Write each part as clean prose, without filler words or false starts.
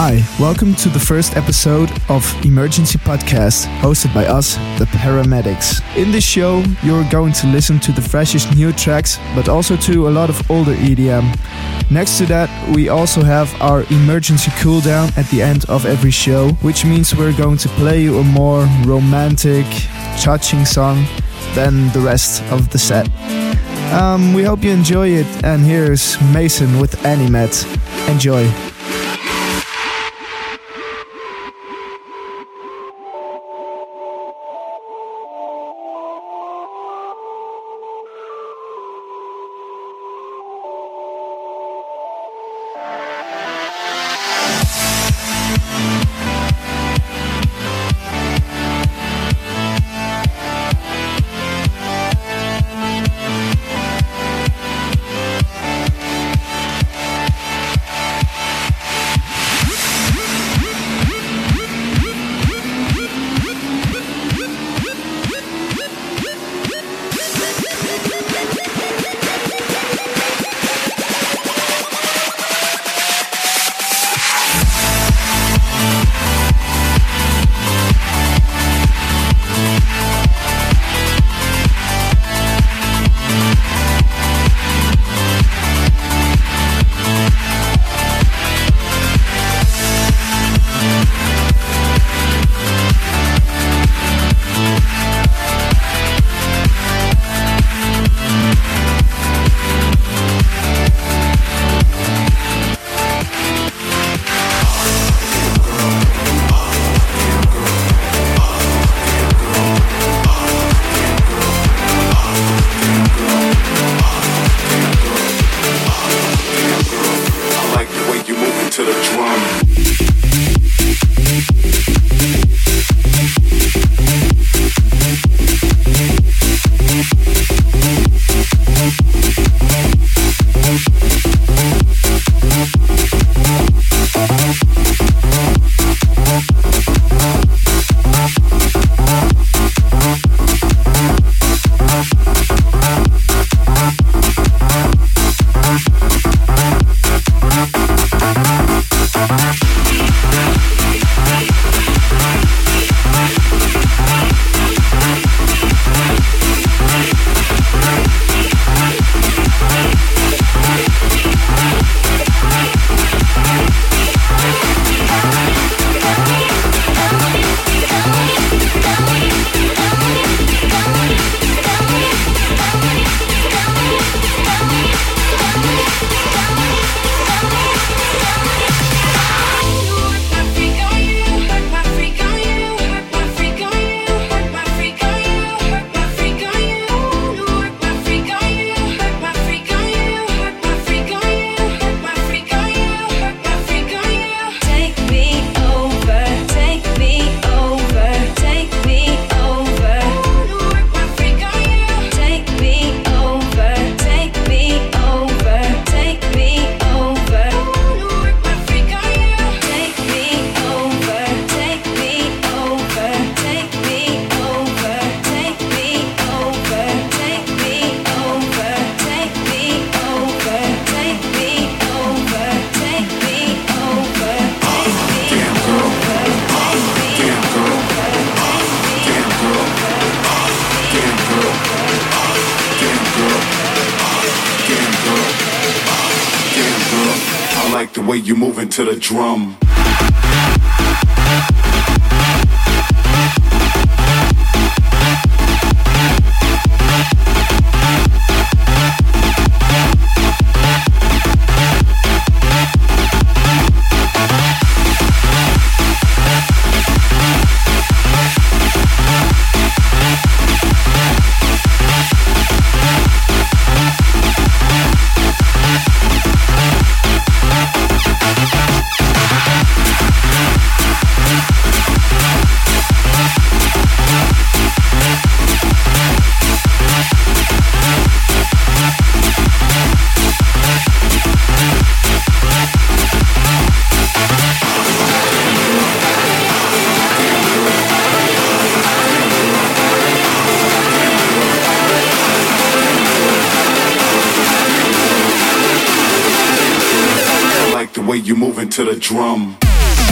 Hi, welcome to the first episode of Emergency Podcast, hosted by us, the Paramedics. In this show, you're going to listen to the freshest new tracks, but also to a lot of older EDM. Next to that, we also have our emergency cooldown at the end of every show, which means we're going to play you a more romantic, touching song than the rest of the set. We hope you enjoy it, and here's Mason with Animat. Enjoy. You moving to the drum. way you moving to the drum.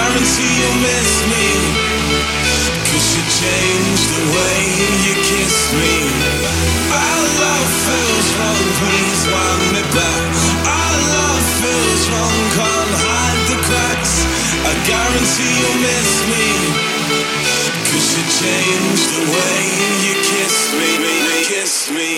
guarantee you'll miss me, 'cause you changed the way you kiss me. Our love feels wrong, please wind me back. Our love feels wrong, can't hide the cracks. I guarantee you'll miss me, 'cause you changed the way you kiss me, kiss me.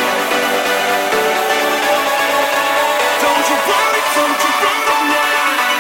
Don't you worry now.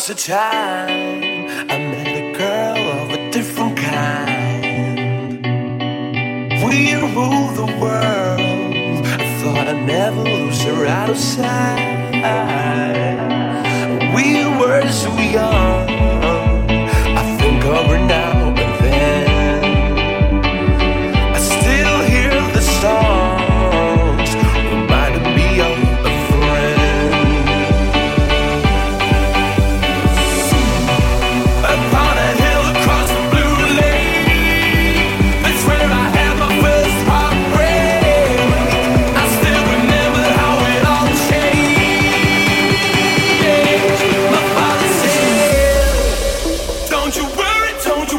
was a time I met a girl of a different kind. We'd rule the world. I thought I'd never lose her out of sight. We were so young. I think of her now and then. I still hear the songs reminding me of a friend. Upon a hill across the blue lake, that's where I had my first heartbreak. I still remember how it all changed. My father said, don't you worry,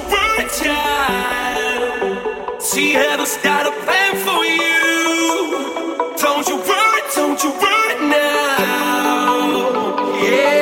child. She had got a plan for you. Don't you worry now. Yeah.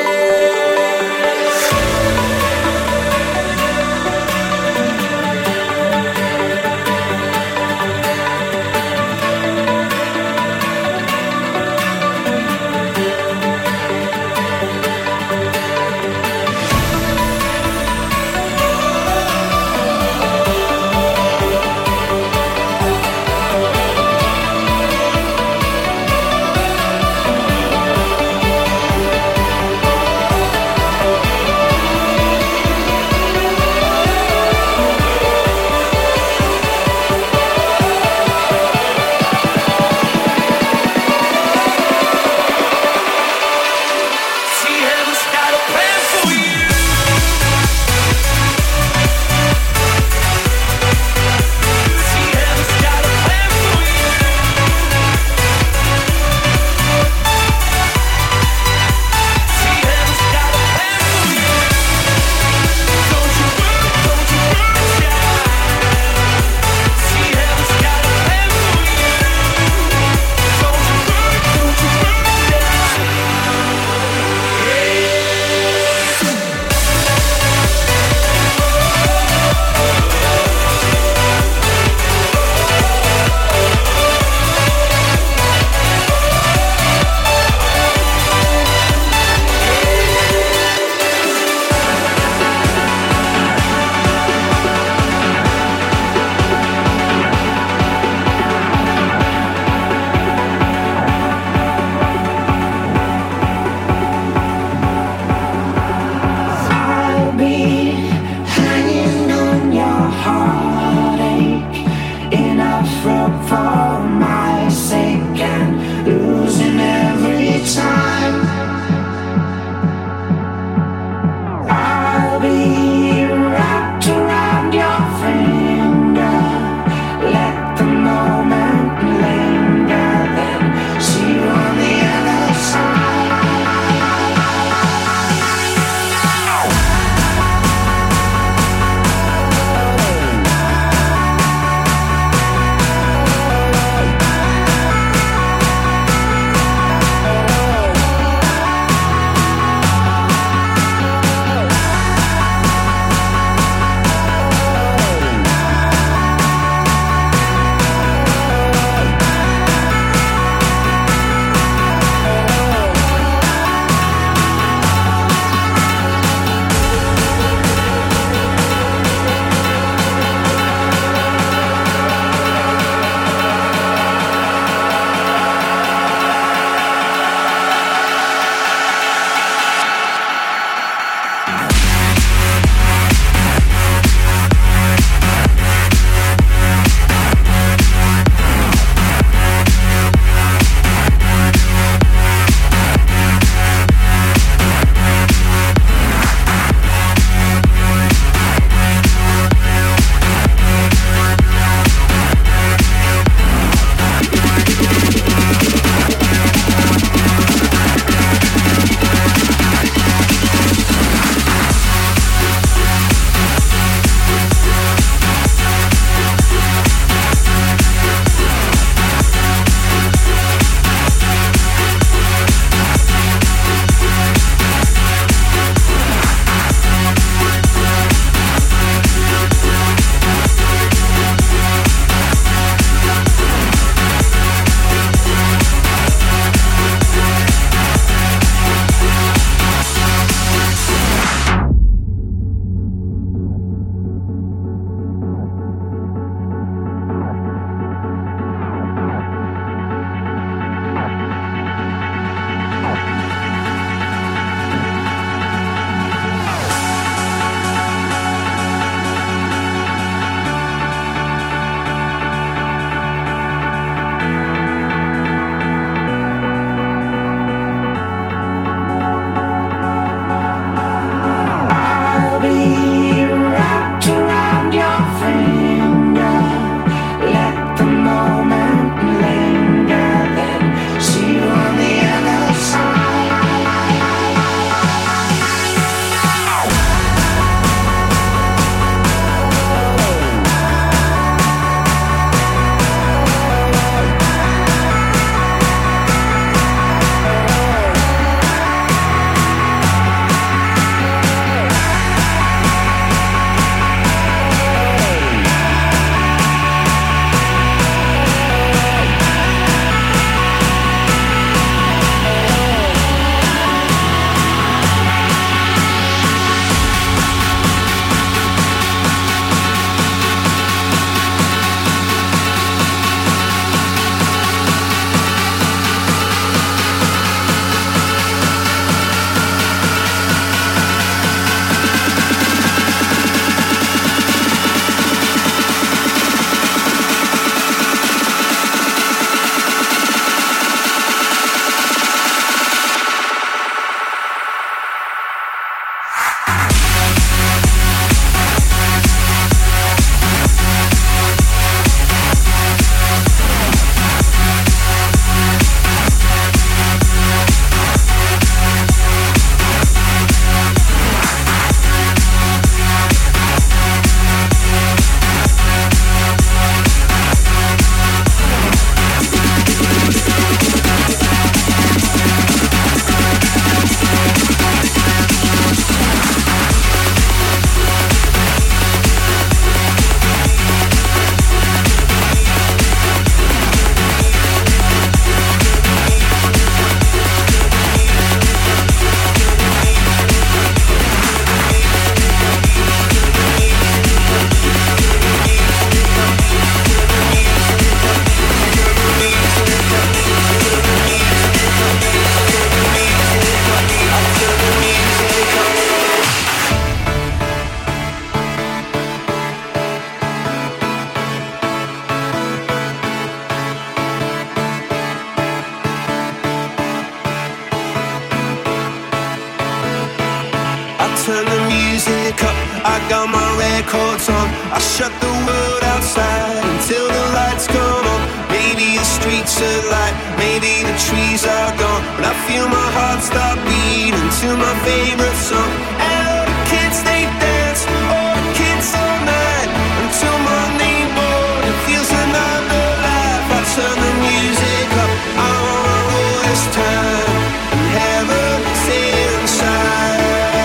records on. I shut the world outside until the lights come on. Maybe the streets are light, maybe the trees are gone, but I feel my heart start beating to my favorite song. And all the kids they dance, all the kids all night until Monday morning feels another life. I turn the music up, I wanna roll this time and have a say inside.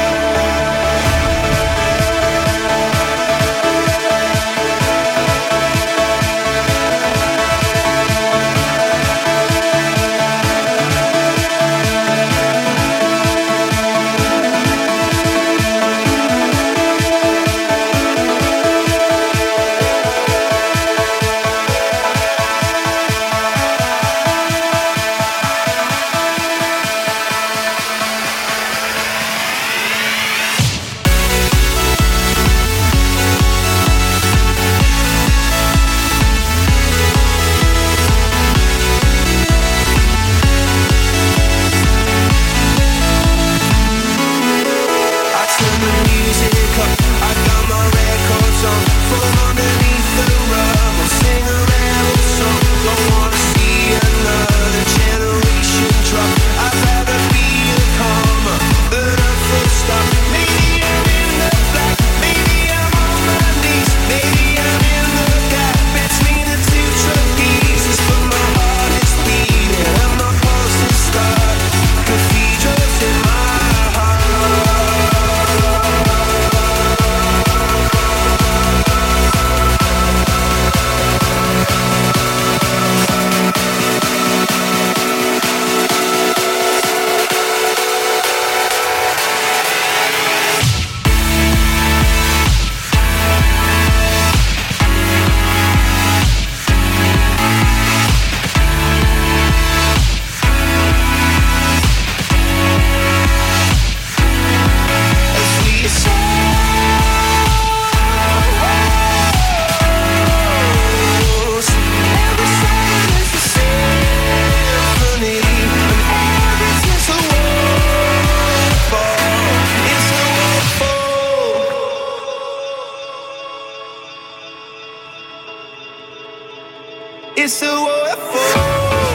It's a waterfall.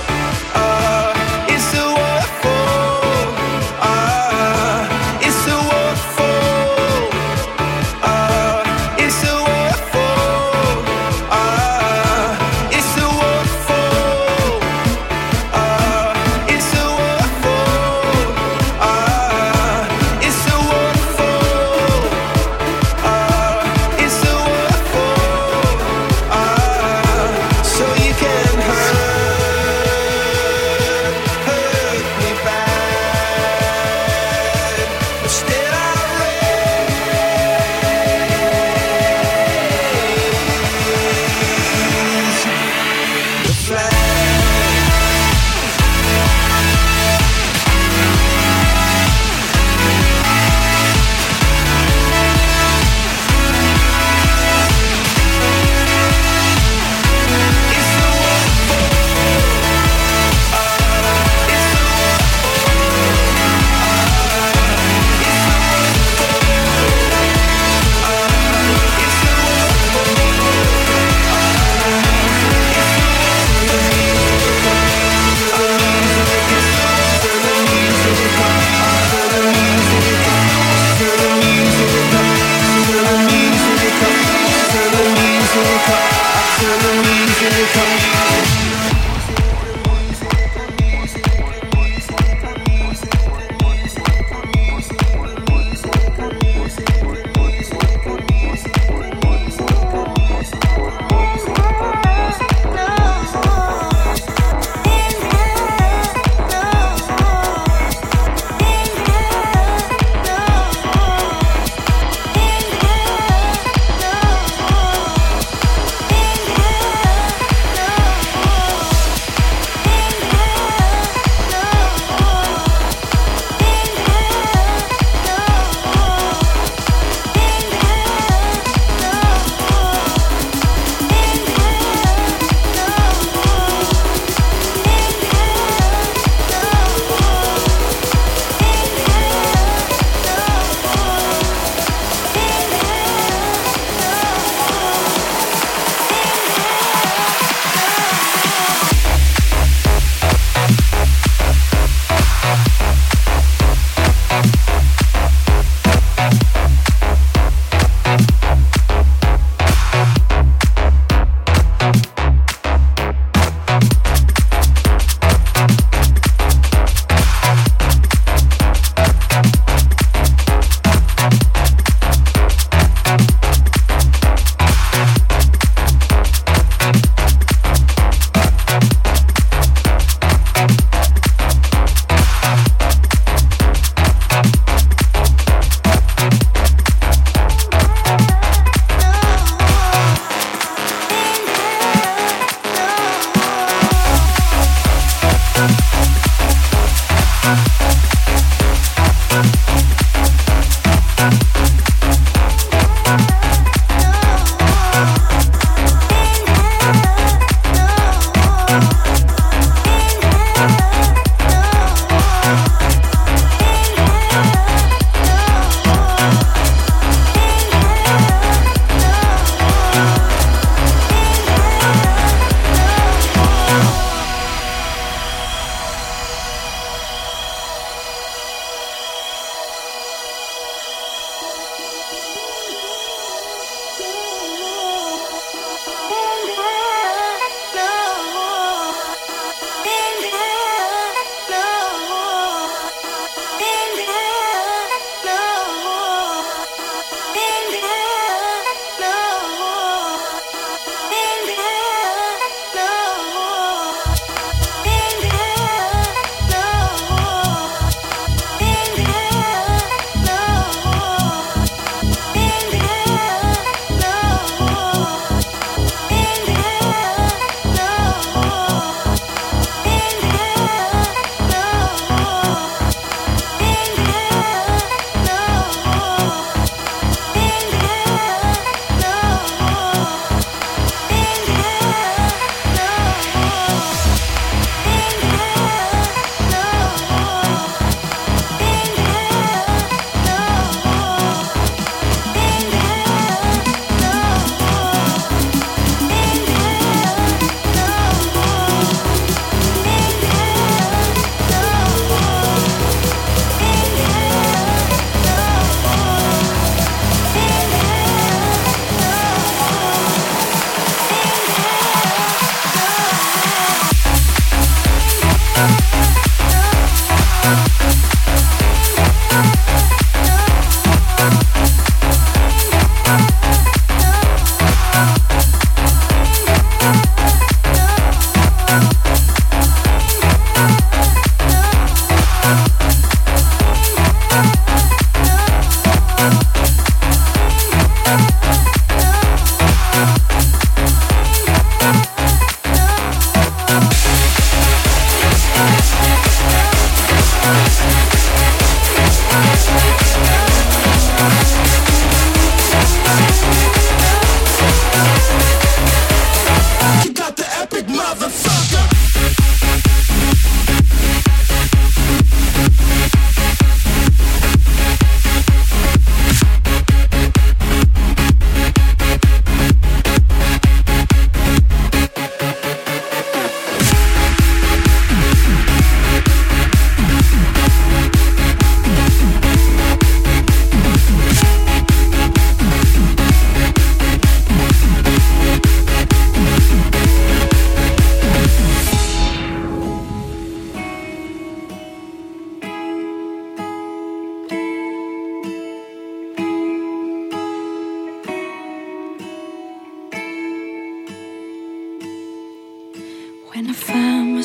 It's a waterfall. It's a waterfall. It's a waterfall. It's a waterfall. It's a waterfall. It's a waterfall. It's a waterfall. So you can hurt.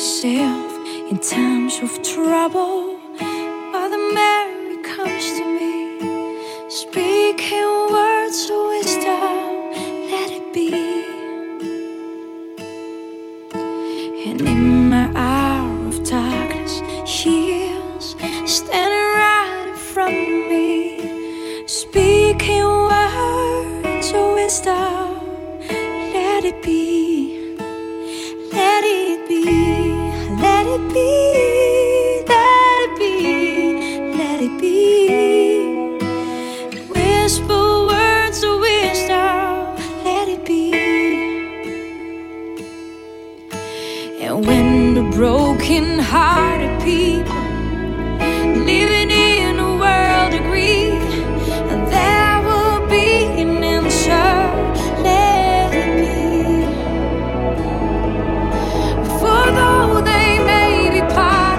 myself in times of trouble. Mother Mary comes to me, speaking words of wisdom, let it be. And in my hour of darkness, she is standing right in front of me, speaking words of wisdom, let it be, let it be, let it be, let it be, let it be. Whisper words of wisdom, let it be. And when the broken-hearted people living in a world agree, there will be an answer, let it be. For though they may be part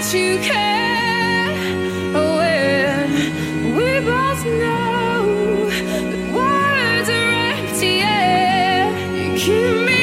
that you care when we both know that words are empty air. You give me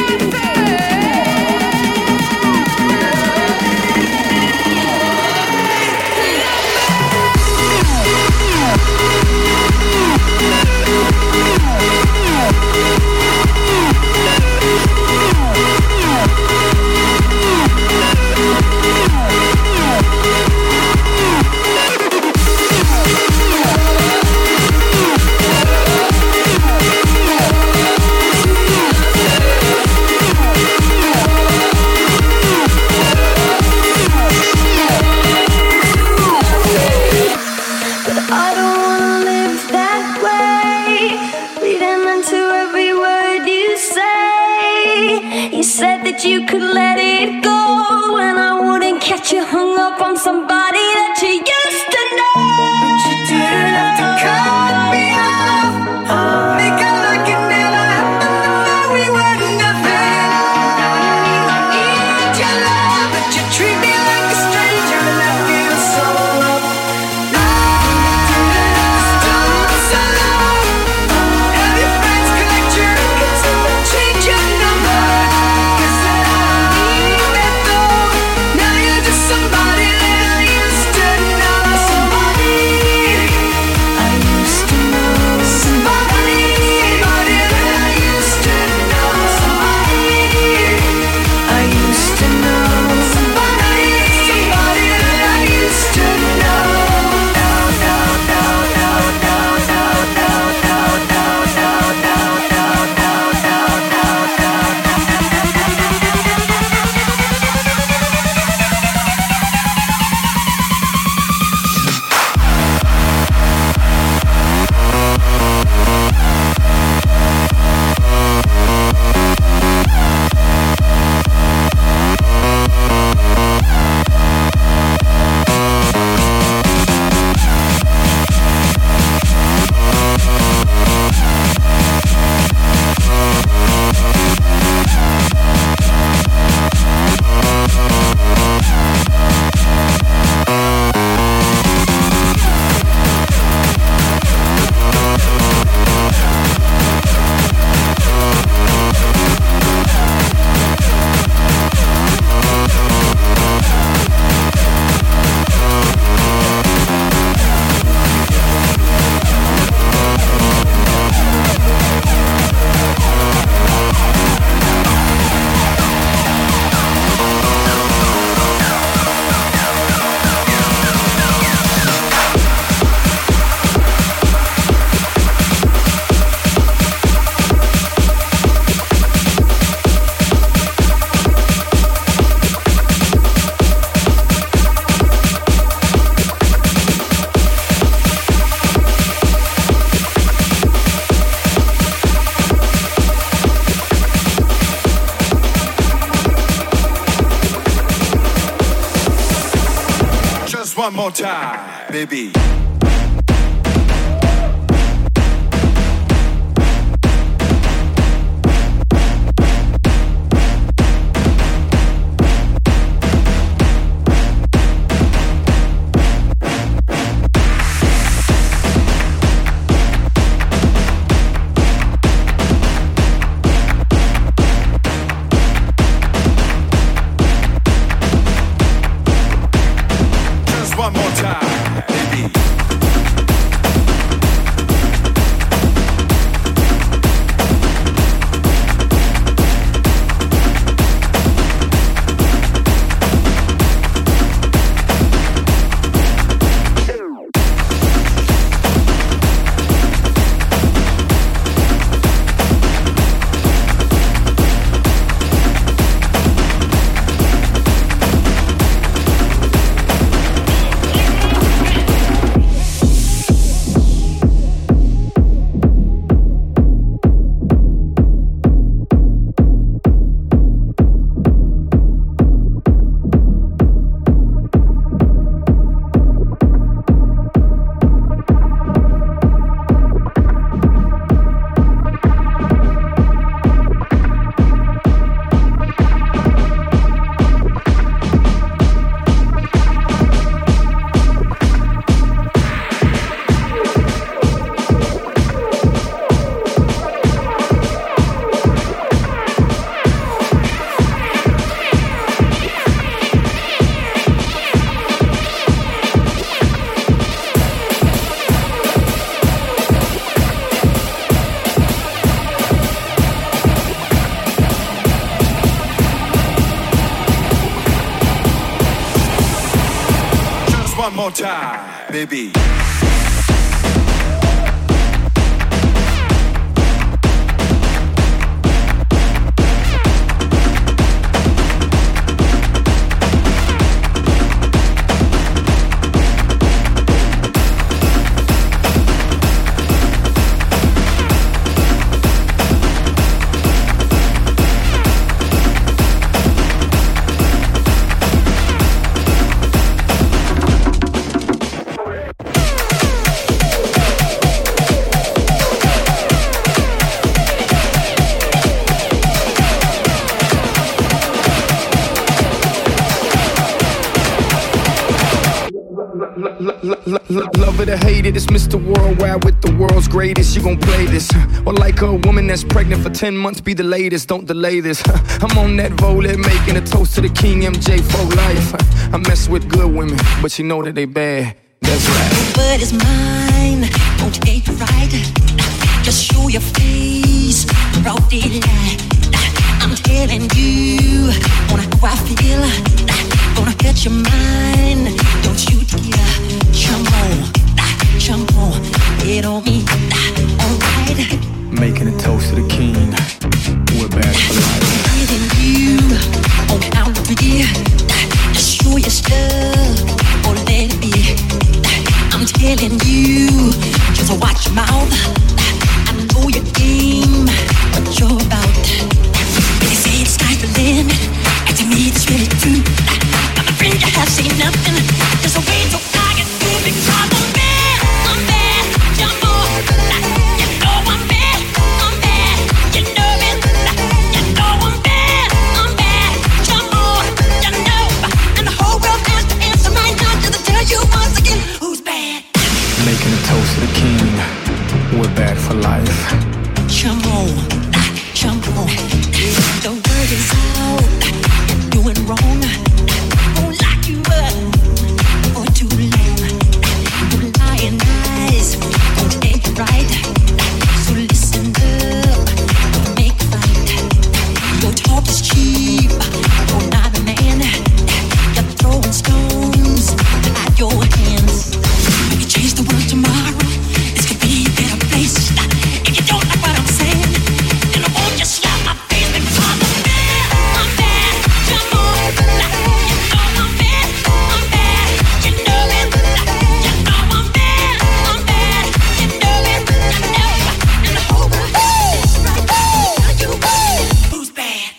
you could let it go, and I wouldn't catch you hung up on somebody that you used to know. But you didn't have to cut me off. Make it like it never happened, that we were nothing. I need your love, but you treat me like a stranger, and I feel so low. No, you didn't have to stop so long. Have your friends collect your records and change your number. Somebody that I used to know. Somebody I used to know. Somebody that I used to know. Somebody I used to know. Somebody that I used to know. One more time, baby. One more time, baby. one more time, baby. Love it or hate it, it's Mr. Worldwide with the world's greatest. You gon' play this, or like a woman that's pregnant for 10 months, be the latest. Don't delay this. I'm on that volet, making a toast to the King MJ for life. I mess with good women, but you know that they bad. That's right. But it's mine, won't get it right. Just show your face, broad daylight. I'm telling you, wanna how I feel. Gonna get your mind, don't you dare. Jump on, get on me, alright. Making a toast to the King, we're back for life. Getting you on down the beer. Just show your stuff, or let it be. I'm telling you, just watch your mouth. I know your game, what you're about. They say the sky's the limit, and to me it's really true. I'm afraid you have seen nothing. There's a way to target you because I'm bad, jump on. You know I'm bad, you know it. You know I'm bad, jump on. You know, and the whole world has to answer right now. Just to tell you once again, who's bad? Making a toast to the King, we're bad for life. Jump on. The word is out, you're doing wrong. Won't lock you up for too long. Your lying eyes won't take you right. So listen up, don't make a fight. Your talk is cheap, you're not a man. You're throwing stones at your hands. If you change the world tomorrow, this could be a better place. If you don't like what I'm saying, then I won't just slap my face because I'm bad, jump on. You know I'm bad, you know it. You know I'm bad, you know it. You know, and the whole world is right. Now you who's bad?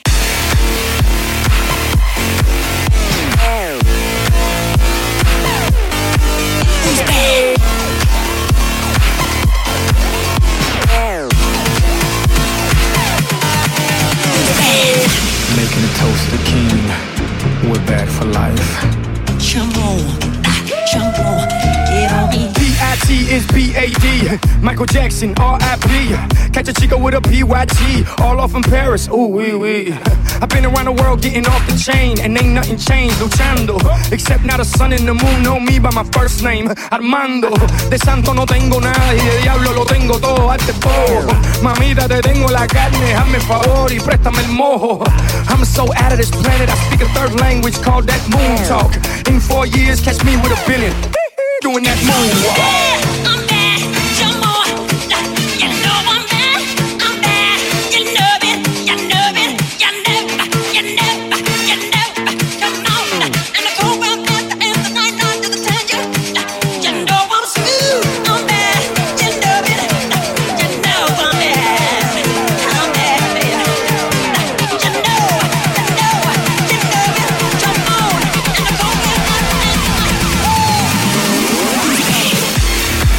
Who's bad? Making a toast to the King, we're bad for life. Jump on, get on me. P.I.T. is B.A.D. Michael Jackson, R.I.P. Catch a chico with a P.Y.T. All off in Paris, ooh wee wee. I've been around the world getting off the chain, and ain't nothing changed, luchando. Except now the sun and the moon know me by my first name, Armando. De santo no tengo nada y de diablo lo tengo todo, arte todo. Mamita, te tengo la carne, hazme favor y préstame el mojo. I'm so out of this planet, I speak a third language called that moon talk. In 4 years, catch me with $1 billion. Doing that moonwalk. I'm bad, jump on. You know I'm bad, you know it, you know it, you know, you know, you know, come on. And the cold world has to answer right now to the tell you. You know I'm smooth, I'm bad, you know it, you know I'm bad, baby. You know it, jump on. And the cold world has to answer right now.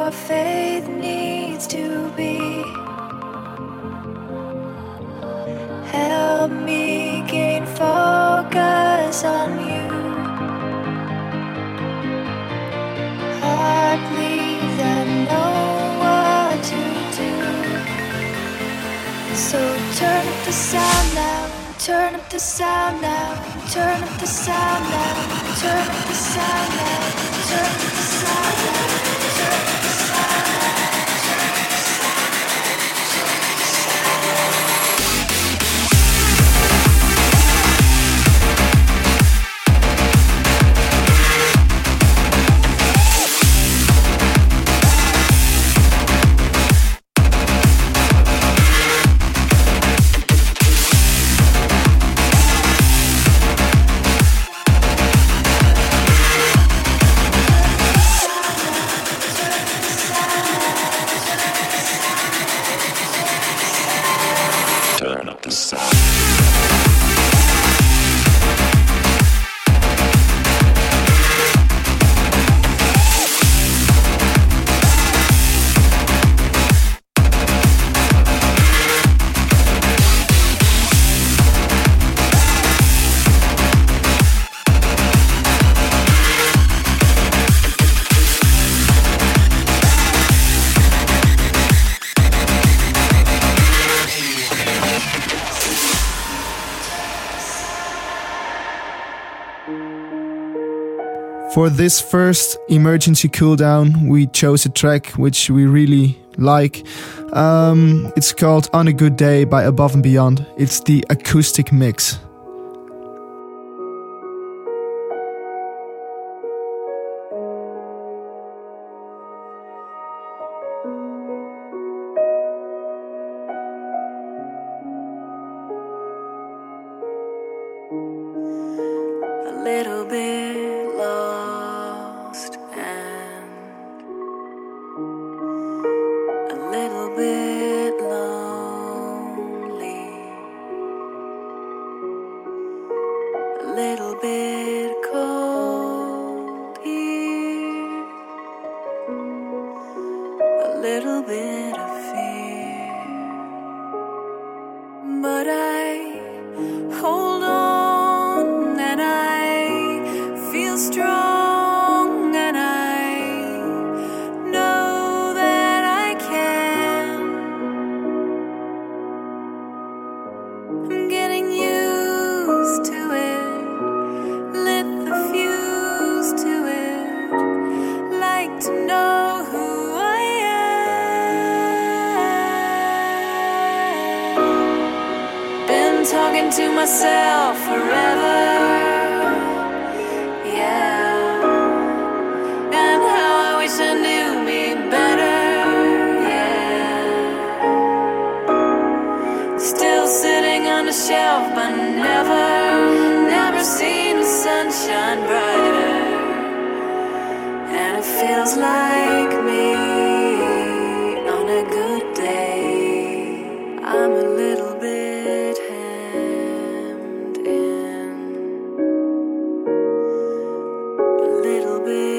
your faith needs to be. Help me gain focus on you. Heart, please, I know what to do. So turn up the sound now, turn up the sound now, turn up the sound now, turn up the sound now, turn up the sound now, turn up the sound now. Turn up the sound. For this first emergency cooldown, we chose a track which we really like. It's called On a Good Day by Above and Beyond. It's the acoustic mix. A little bit lost and a little bit lonely, a little bit cold here, a little bit of fear, but I hold on and I feel strong and I know that I can. I'm getting used to it, lit the fuse to it, like to know who I am. Been talking to myself forever. I knew me better, yeah. Still sitting on a shelf, but never seen the sunshine brighter. And it feels like me on a good day. I'm a little bit hemmed in, a little bit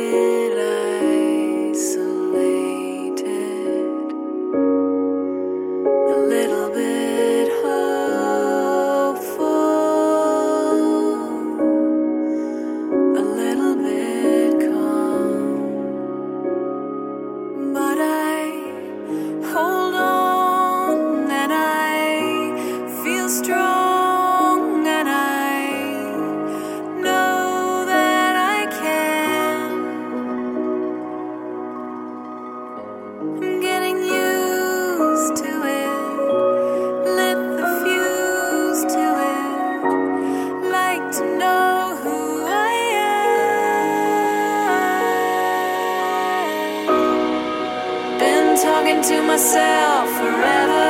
to myself forever,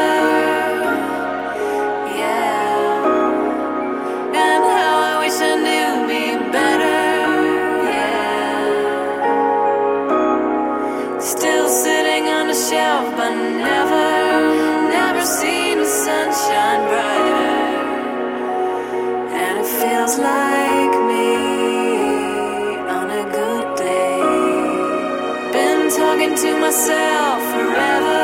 yeah. And how I wish I knew me better, yeah. Still sitting on a shelf, but never seen the sunshine brighter. And it feels like me on a good day. Been talking thinking to myself forever.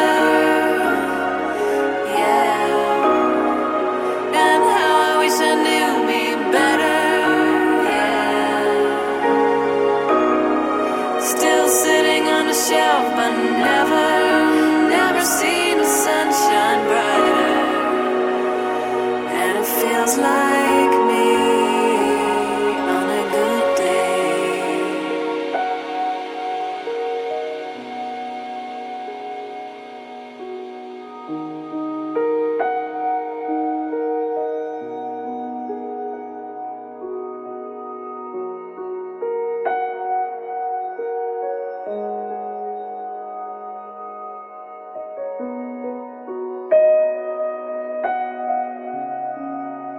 Yeah. And how I wish I knew me better. Yeah. Still sitting on the shelf, but never seen the sunshine brighter. And it feels like me on a good day.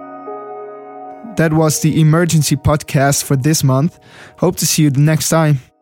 That was the Emergency podcast for this month. Hope to see you the next time.